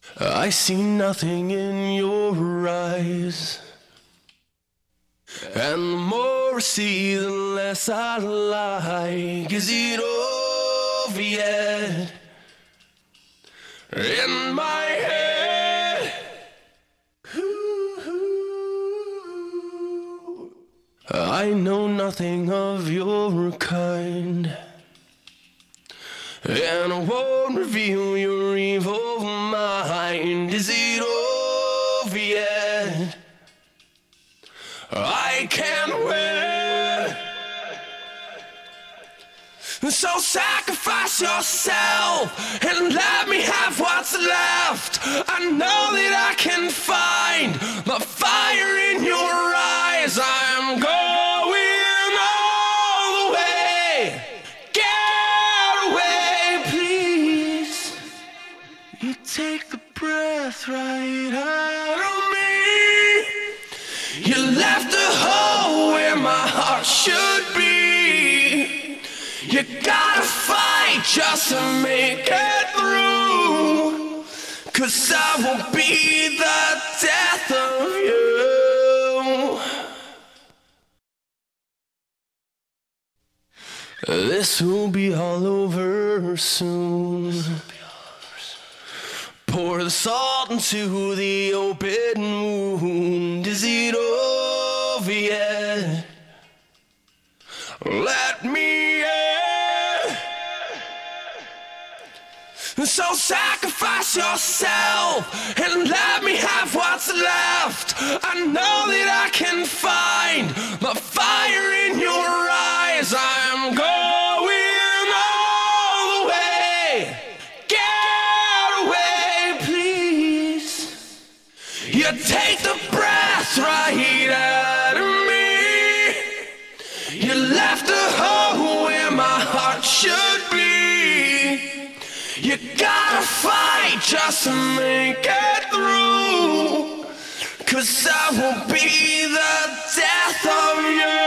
I see nothing in your eyes, and the more I see, the less I like. Is it over yet? In my head, I know nothing of your kind, and I won't reveal your evil mind. Is it over yet? I can't wait. So sacrifice yourself and let me have what's left. I know that I can find the fire in your eyes. I'm going all the way. Get away, please. You take the breath right out of me. You left a hole where my heart should be. You gotta fight just to make it through, 'cause I will be the death of you. This will be all over soon. Pour the salt into the open wound. Is it over yet? Let me in. So sacrifice yourself and let me have what's left. I know that I can find the fire in your eyes. I'm going all the way. Get away, please. You take the breath right out of me. You left a hole where my heart should be. You gotta fight just to make it through, 'cause I will be the death of you.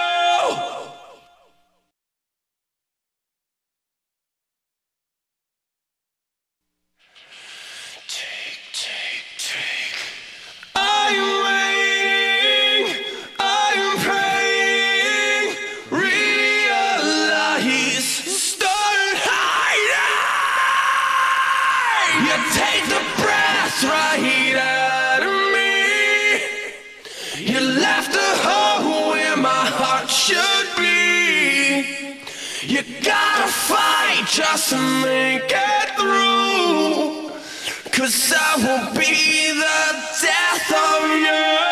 You take the breath right out of me. You left a hole where my heart should be. You gotta fight just to make it through, 'cause I will be the death of you.